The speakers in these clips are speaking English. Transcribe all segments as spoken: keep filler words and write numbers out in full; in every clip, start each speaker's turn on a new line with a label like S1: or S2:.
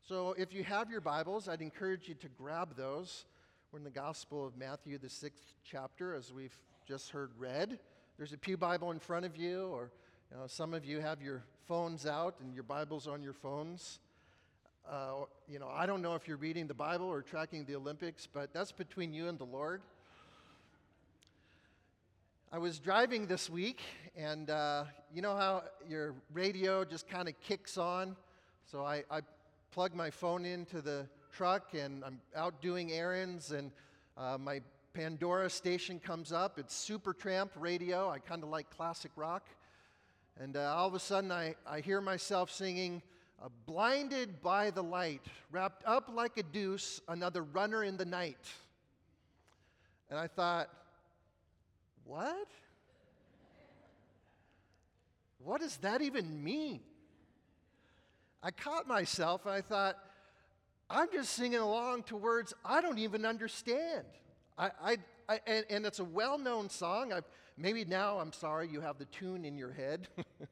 S1: So if you have your Bibles, I'd encourage you to grab those. We're in the Gospel of Matthew, the sixth chapter, as we've just heard read. There's a pew Bible in front of you, or you know, some of you have your phones out and your Bible's on your phones. Uh, you know, I don't know if you're reading the Bible or tracking the Olympics, but that's between you and the Lord. I was driving this week, and uh, you know how your radio just kind of kicks on? So I, I plug my phone into the truck, and I'm out doing errands, and uh, my Pandora station comes up. It's Supertramp radio. I kind of like classic rock. And uh, all of a sudden, I, I hear myself singing, uh, "Blinded by the light, wrapped up like a deuce, another runner in the night." And I thought, what? What does that even mean? I caught myself and I thought, I'm just singing along to words I don't even understand. I, I, I and, and it's a well-known song. I've, maybe now, I'm sorry, you have the tune in your head.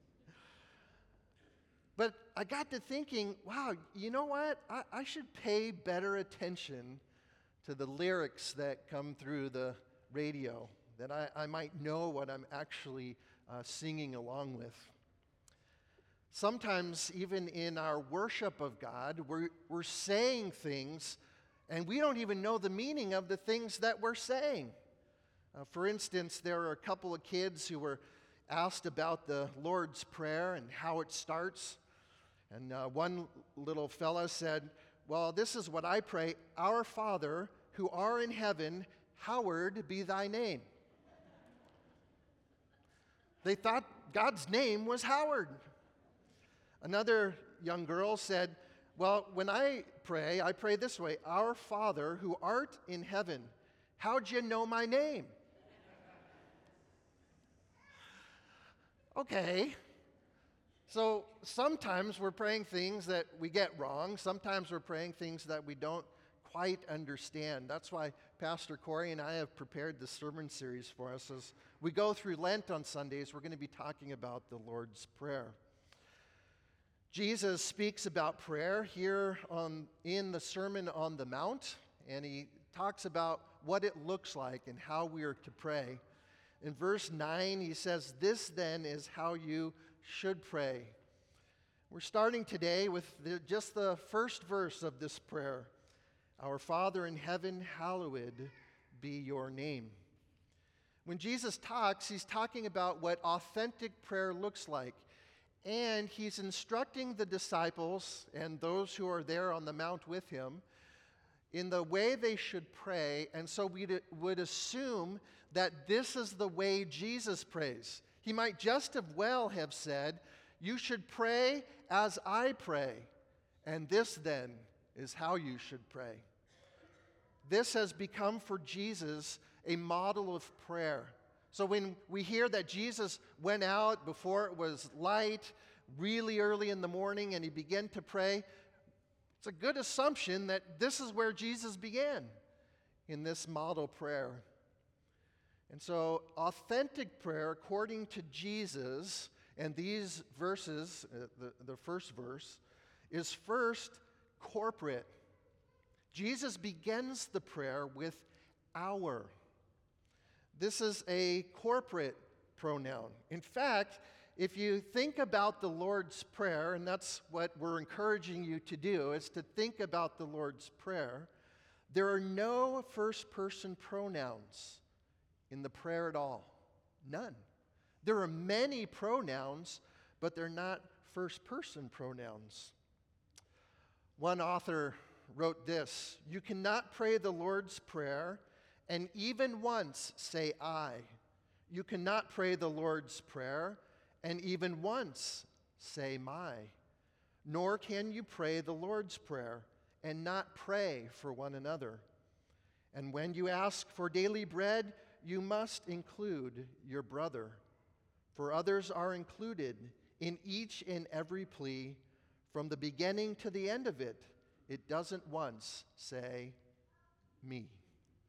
S1: But I got to thinking, wow, you know what? I, I should pay better attention to the lyrics that come through the radio, that I, I might know what I'm actually uh, singing along with. Sometimes, even in our worship of God, we're, we're saying things, and we don't even know the meaning of the things that we're saying. Uh, for instance, there are a couple of kids who were asked about the Lord's Prayer and how it starts. And uh, one little fella said, "Well, this is what I pray, Our Father, who art in heaven, hallowed be thy name." They thought God's name was Howard. Another young girl said, "Well, when I pray, I pray this way, Our Father who art in heaven, how'd you know my name?" Okay, so sometimes we're praying things that we get wrong. Sometimes we're praying things that we don't quite understand. That's why Pastor Corey and I have prepared this sermon series for us. As we go through Lent on Sundays, we're going to be talking about the Lord's Prayer. Jesus speaks about prayer here on, in the Sermon on the Mount, and he talks about what it looks like and how we are to pray. In verse nine, he says, "This then is how you should pray." We're starting today with the, just the first verse of this prayer. "Our Father in heaven, hallowed be your name." When Jesus talks, he's talking about what authentic prayer looks like. And he's instructing the disciples and those who are there on the mount with him in the way they should pray. And so we would assume that this is the way Jesus prays. He might just as well have said, "You should pray as I pray, and this then is how you should pray." This has become for Jesus a model of prayer. So when we hear that Jesus went out before it was light, really early in the morning, and he began to pray, it's a good assumption that this is where Jesus began, in this model prayer. And so authentic prayer, according to Jesus, and these verses, uh, the, the first verse, is first corporate. Jesus begins the prayer with "our." This is a corporate pronoun. In fact, if you think about the Lord's Prayer, and that's what we're encouraging you to do, is to think about the Lord's Prayer, there are no first-person pronouns in the prayer at all. None. There are many pronouns, but they're not first-person pronouns. One author wrote this: "You cannot pray the Lord's Prayer and even once say I. You cannot pray the Lord's Prayer and even once say my. Nor can you pray the Lord's Prayer and not pray for one another. And when you ask for daily bread, you must include your brother. For others are included in each and every plea. From the beginning to the end of it, it doesn't once say me."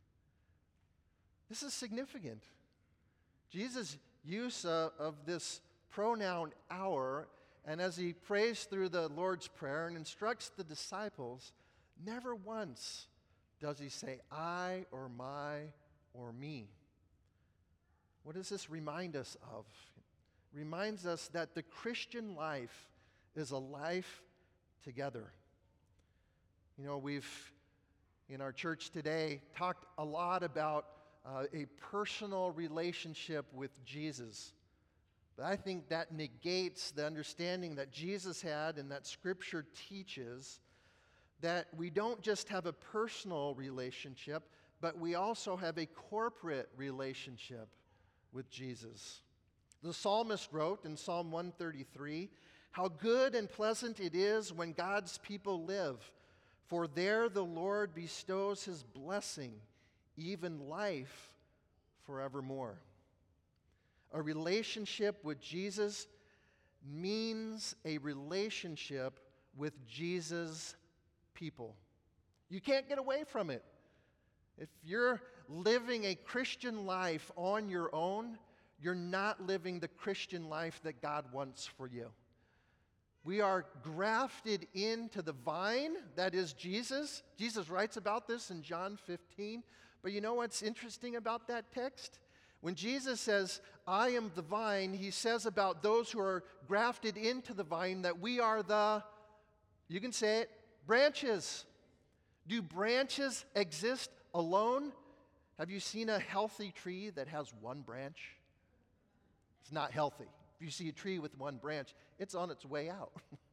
S1: This is significant. Jesus' use uh, of this pronoun "our" And as he prays through the Lord's Prayer and instructs the disciples, never once does he say, I or my or me. What does this remind us of? It reminds us that the Christian life is a life together. You know, we've, in our church today, talked a lot about uh, a personal relationship with Jesus. But I think that negates the understanding that Jesus had and that Scripture teaches that we don't just have a personal relationship, but we also have a corporate relationship with Jesus. The psalmist wrote in Psalm one thirty-three, how good and pleasant it is when God's people live, for there the Lord bestows his blessing, even life forevermore. A relationship with Jesus means a relationship with Jesus' people. You can't get away from it. If you're living a Christian life on your own, you're not living the Christian life that God wants for you. We are grafted into the vine, that is Jesus. Jesus writes about this in John fifteen. But you know what's interesting about that text? When Jesus says, I am the vine, he says about those who are grafted into the vine that we are the, you can say it, branches. Do branches exist alone? Have you seen a healthy tree that has one branch? It's not healthy. If you see a tree with one branch, it's on its way out.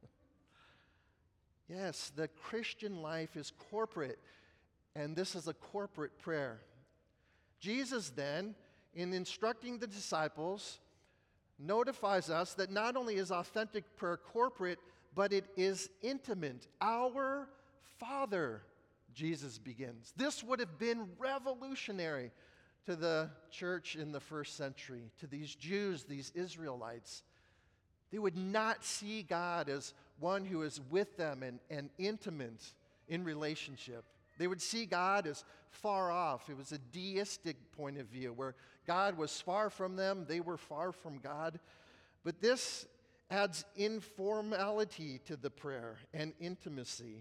S1: Yes, the Christian life is corporate, and this is a corporate prayer. Jesus then, in instructing the disciples, notifies us that not only is authentic prayer corporate, but it is intimate. Our Father, Jesus begins. This would have been revolutionary to the church in the first century, to these Jews, these Israelites. They would not see God as one who is with them and, and intimate in relationship. They would see God as far off. It was a deistic point of view where God was far from them, they were far from God. But this adds informality to the prayer and intimacy.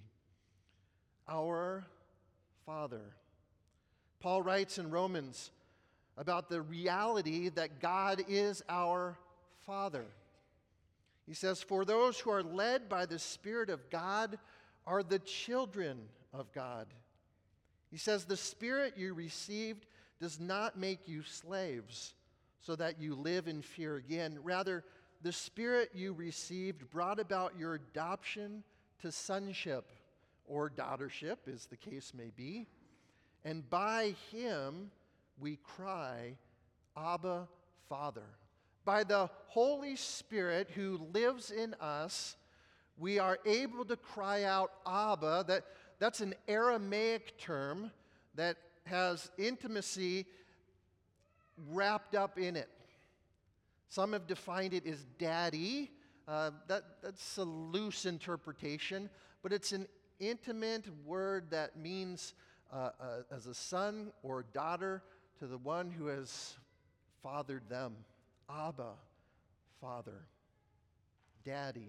S1: Our Father. Paul writes in Romans about the reality that God is our Father. He says, for those who are led by the Spirit of God are the children of God. He says, the Spirit you received does not make you slaves so that you live in fear again. Rather, the Spirit you received brought about your adoption to sonship, or daughtership, as the case may be. And by him we cry, Abba, Father. By the Holy Spirit who lives in us, we are able to cry out, Abba. That, that's an Aramaic term that has intimacy wrapped up in it. Some have defined it as daddy. Uh, that, that's a loose interpretation, but it's an intimate word that means uh, uh, as a son or daughter to the one who has fathered them. Abba, Father, Daddy.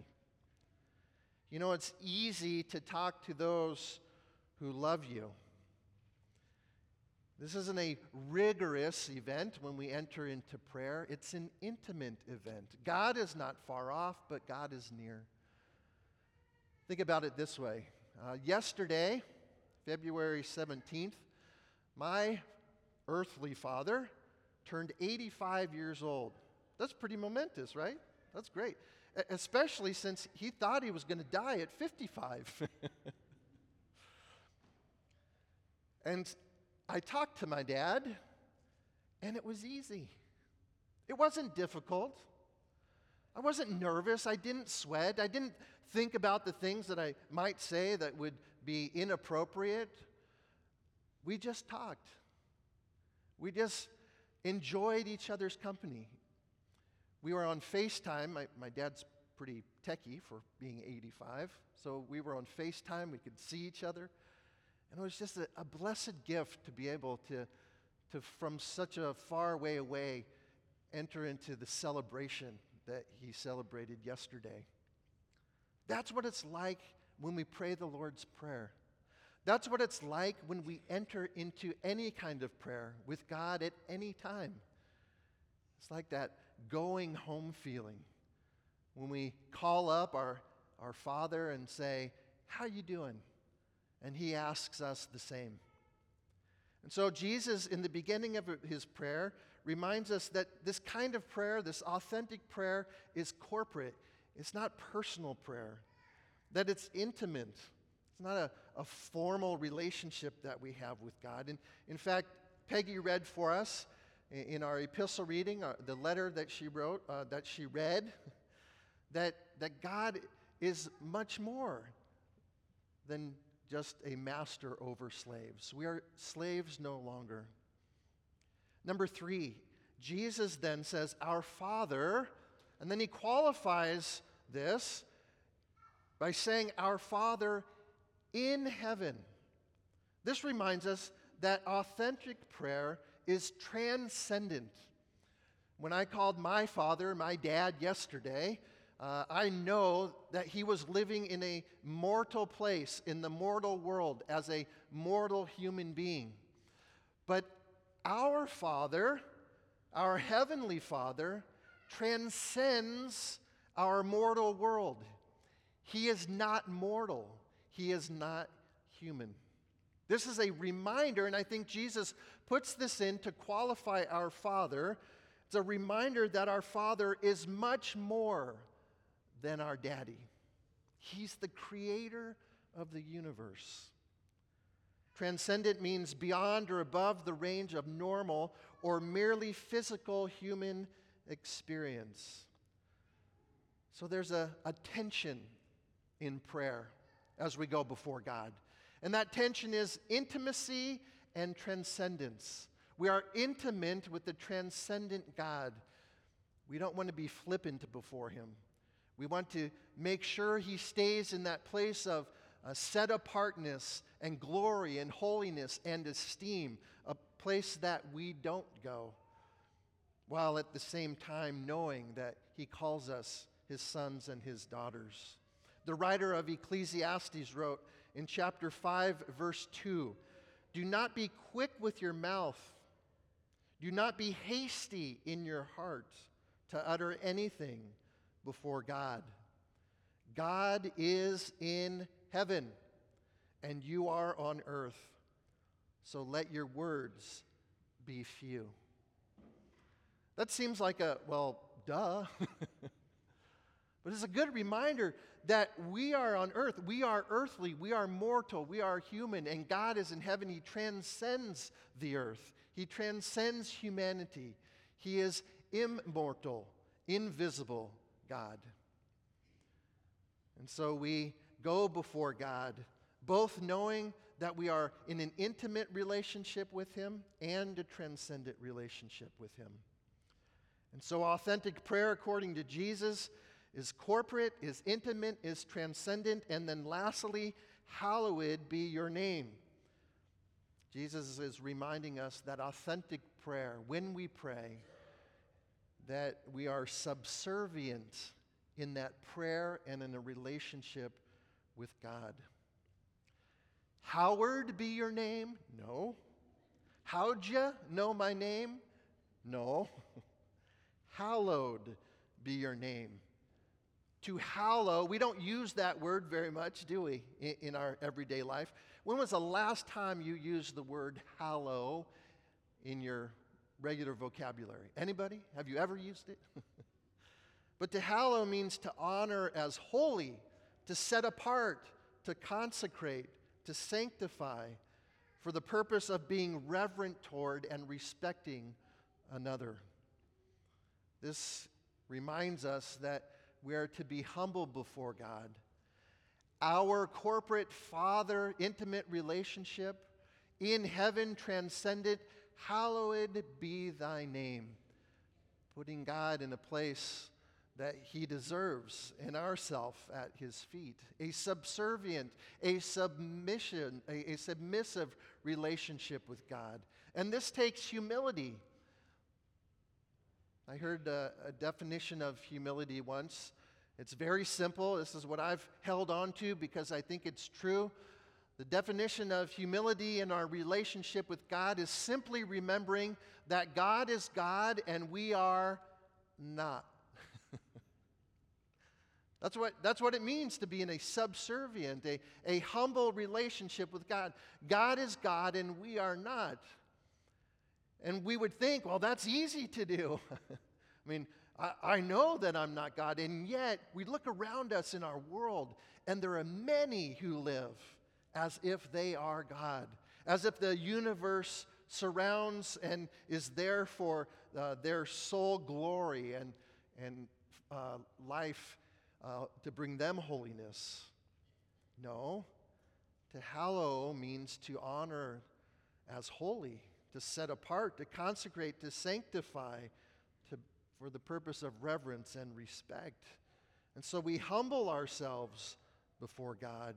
S1: You know, it's easy to talk to those who love you. This isn't a rigorous event when we enter into prayer. It's an intimate event. God is not far off, but God is near. Think about it this way. Uh, yesterday, February seventeenth, my earthly father turned eighty-five years old. That's pretty momentous, right? That's great. E- especially since he thought he was going to die at fifty-five. And I talked to my dad, and it was easy. It wasn't difficult. I wasn't nervous. I didn't sweat. I didn't think about the things that I might say that would be inappropriate. We just talked. We just enjoyed each other's company. We were on FaceTime. My, my dad's pretty techie for being eighty-five. So we were on FaceTime. We could see each other. And it was just a, a blessed gift to be able to, to, from such a far way away, enter into the celebration that he celebrated yesterday. That's what it's like when we pray the Lord's Prayer. That's what it's like when we enter into any kind of prayer with God at any time. It's like that going home feeling when we call up our, our Father and say, "How you doing?" And He asks us the same. And so Jesus, in the beginning of His prayer, reminds us that this kind of prayer, this authentic prayer, is corporate. It's not personal prayer, that it's intimate. It's not a, a formal relationship that we have with God. And in fact, Peggy read for us in our epistle reading, uh, the letter that she wrote, uh, that she read, that, that God is much more than just a master over slaves. We are slaves no longer. Number three, Jesus then says, "Our Father," and then He qualifies this by saying, "Our Father in heaven." This reminds us that authentic prayer is transcendent. When I called my father, my dad, yesterday, uh, I know that he was living in a mortal place, in the mortal world, as a mortal human being. But our Father, our Heavenly Father, transcends our mortal world. He is not mortal. He is not human. This is a reminder, and I think Jesus puts this in to qualify our Father. It's a reminder that our Father is much more than our daddy. He's the creator of the universe. Transcendent means beyond or above the range of normal or merely physical human experience. So there's a, a tension in prayer as we go before God. And that tension is intimacy and transcendence. We are intimate with the transcendent God. We don't want to be flippant before Him. We want to make sure He stays in that place of uh, set apartness and glory and holiness and esteem, a place that we don't go, while at the same time knowing that He calls us His sons and His daughters. The writer of Ecclesiastes wrote in chapter five, verse two, "Do not be quick with your mouth. Do not be hasty in your heart to utter anything before God. God is in heaven, and you are on earth. So let your words be few." That seems like a, well, duh. But it's a good reminder that we are on earth. We are earthly. We are mortal. We are human. And God is in heaven. He transcends the earth. He transcends humanity. He is immortal, invisible God. And so we go before God, both knowing that we are in an intimate relationship with Him and a transcendent relationship with Him. And so authentic prayer, according to Jesus, is corporate, is intimate, is transcendent, and then lastly, hallowed be your name. Jesus is reminding us that authentic prayer, when we pray, that we are subservient in that prayer and in a relationship with God. Hallowed be your name? No. How'd you know my name? No. Hallowed be your name. To hallow, we don't use that word very much, do we, in, in our everyday life? When was the last time you used the word hallow in your regular vocabulary? Anybody? Have you ever used it? But to hallow means to honor as holy, to set apart, to consecrate, to sanctify, for the purpose of being reverent toward and respecting another. This reminds us that we are to be humble before God. Our corporate Father, intimate relationship, in heaven transcendent, hallowed be thy name. Putting God in a place that He deserves, and ourself at His feet. A subservient, a submission, a, a submissive relationship with God. And this takes humility. I heard a, a definition of humility once, It's very simple. This is what I've held on to because I think it's true. The definition of humility in our relationship with God is simply remembering that God is God and we are not. That's what, that's what it means to be in a subservient, a, a humble relationship with God. God is God and we are not. And we would think, well, that's easy to do. I mean, I, I know that I'm not God, and yet we look around us in our world, and there are many who live as if they are God, as if the universe surrounds and is there for uh, their sole glory and, and uh, life uh, to bring them holiness. No, to hallow means to honor as holy, to set apart, to consecrate, to sanctify, to, for the purpose of reverence and respect. And so we humble ourselves before God.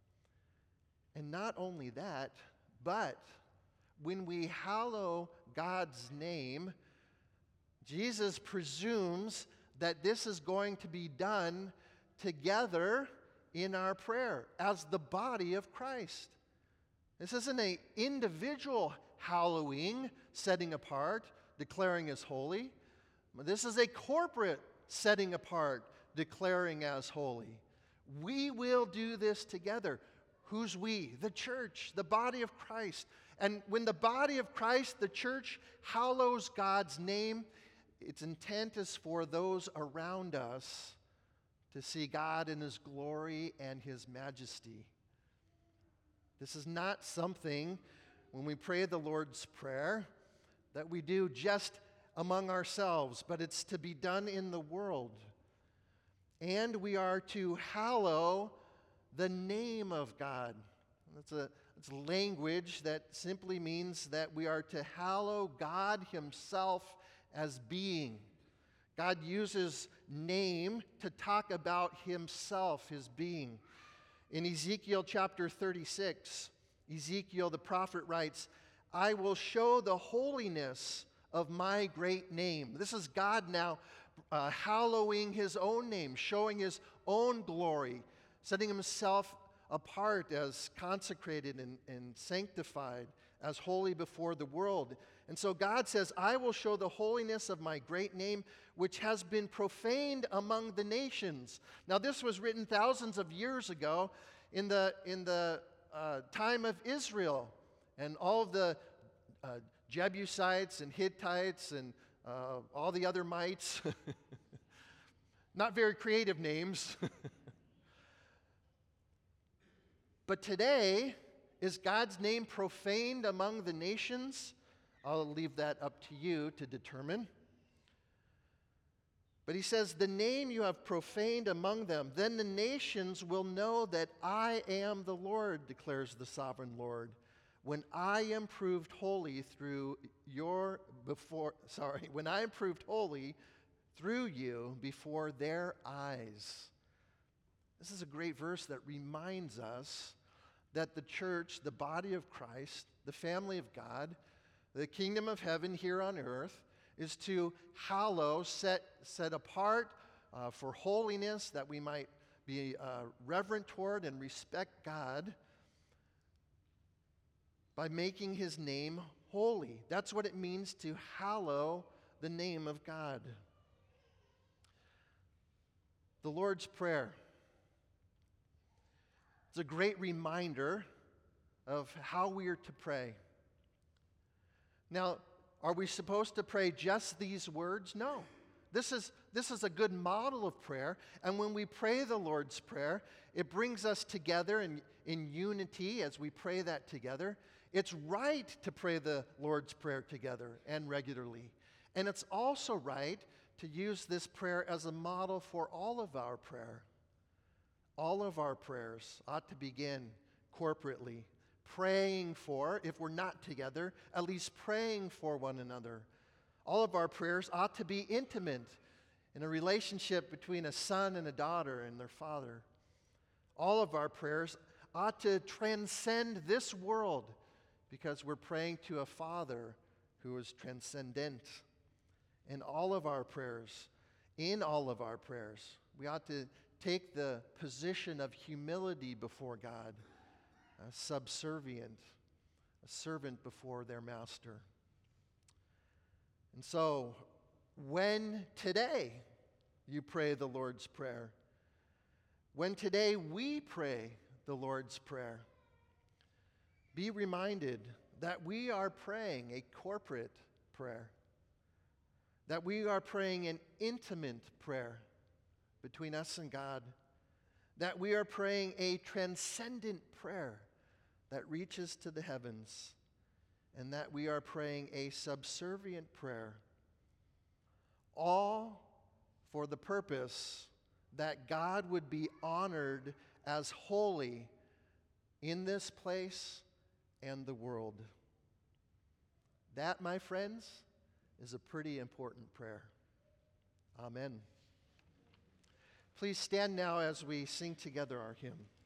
S1: And not only that, but when we hallow God's name, Jesus presumes that this is going to be done together in our prayer as the body of Christ. This isn't an individual hallowing, setting apart, declaring as holy. This is a corporate setting apart, declaring as holy. We will do this together. Who's we? The church, the body of Christ. And when the body of Christ, the church, hallows God's name, its intent is for those around us to see God in His glory and His majesty. This is not something, when we pray the Lord's Prayer, that we do just among ourselves, but it's to be done in the world. And we are to hallow the name of God. That's a, that's language that simply means that we are to hallow God Himself as being. God uses name to talk about Himself, His being. In Ezekiel chapter thirty-six, Ezekiel the prophet writes, I will show the holiness of my great name. This is God now uh, hallowing His own name, showing His own glory, setting Himself apart as consecrated and, and sanctified, as holy before the world. And so God says, I will show the holiness of my great name, which has been profaned among the nations. Now, this was written thousands of years ago in the, in the uh, time of Israel. And all of the uh, Jebusites and Hittites and uh, all the other mites, not very creative names. But today, is God's name profaned among the nations? I'll leave that up to you to determine. But he says, the name you have profaned among them, then the nations will know that I am the Lord, declares the sovereign Lord, when I am proved holy through your, before, sorry, when I am proved holy through you before their eyes. This is a great verse that reminds us that the church, the body of Christ, the family of God, the kingdom of heaven here on earth, is to hallow, set, set apart uh, for holiness, that we might be uh, reverent toward and respect God by making His name holy. That's what it means to hallow the name of God. The Lord's Prayer. It's a great reminder of how we are to pray. Now, are we supposed to pray just these words? No. This is, this is a good model of prayer. And when we pray the Lord's Prayer, it brings us together in, in unity as we pray that together. It's right to pray the Lord's Prayer together and regularly. And it's also right to use this prayer as a model for all of our prayer. All of our prayers ought to begin corporately, praying for, if we're not together, at least praying for one another. All of our prayers ought to be intimate, in a relationship between a son and a daughter and their father. All of our prayers ought to transcend this world, because we're praying to a Father who is transcendent. And all of our prayers, in all of our prayers, We ought to take the position of humility before God, uh, subservient, a servant before their master. And so, when today you pray the Lord's Prayer, when today we pray the Lord's Prayer, be reminded that we are praying a corporate prayer, that we are praying an intimate prayer between us and God, that we are praying a transcendent prayer that reaches to the heavens, and that we are praying a subservient prayer, all for the purpose that God would be honored as holy in this place and the world. That, my friends, is a pretty important prayer. Amen. Please stand now as we sing together our hymn.